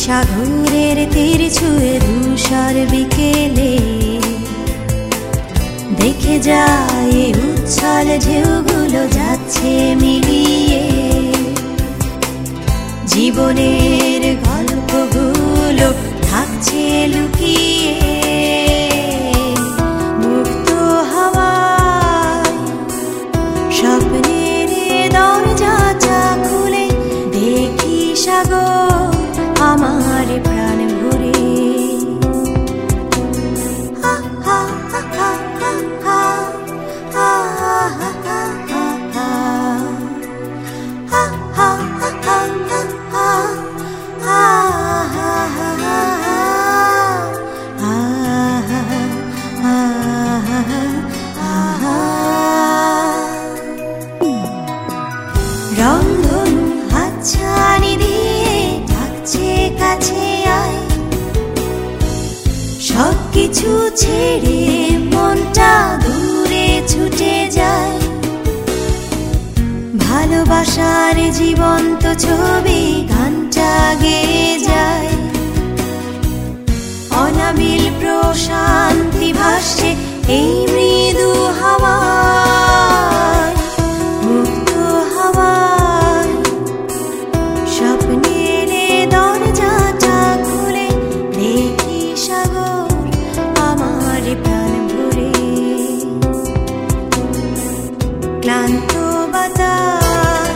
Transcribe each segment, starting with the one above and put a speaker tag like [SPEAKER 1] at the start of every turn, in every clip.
[SPEAKER 1] সাগরের তীর ছুঁয়ে ধূসর বিকেলে দেখে যায় উচ্ছল ঢেউগুলো যাচ্ছে মিলিয়ে, জীবনের গল্পগুলো থাকছে লুকিয়ে। মুক্ত হাওয়ায় স্বপ্নের দরজাটা খুলে দেখি সাগর আমার প্রাণ ভরে। রংধনু হাতছানি দিয়ে ডাকছে কাছে আয়, সবকিছু ছেড়ে মনটা দূরে ছুটে যায়। ভালোবাসার জীবন্ত ছবি গানটা গেয়ে যায়, অনাবিল প্রশান্তি ভাসছে এই মৃদু হাওয়ায়। মুক্ত হাওয়ায় স্বপ্নের দরজাটা খুলে দেখি সাগর আমার প্রাণ ভরে। ক্লান্ত বাতাস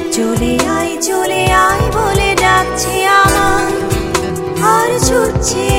[SPEAKER 1] চলে আয় বলে ডাকছে আমায়, আর ছুটছে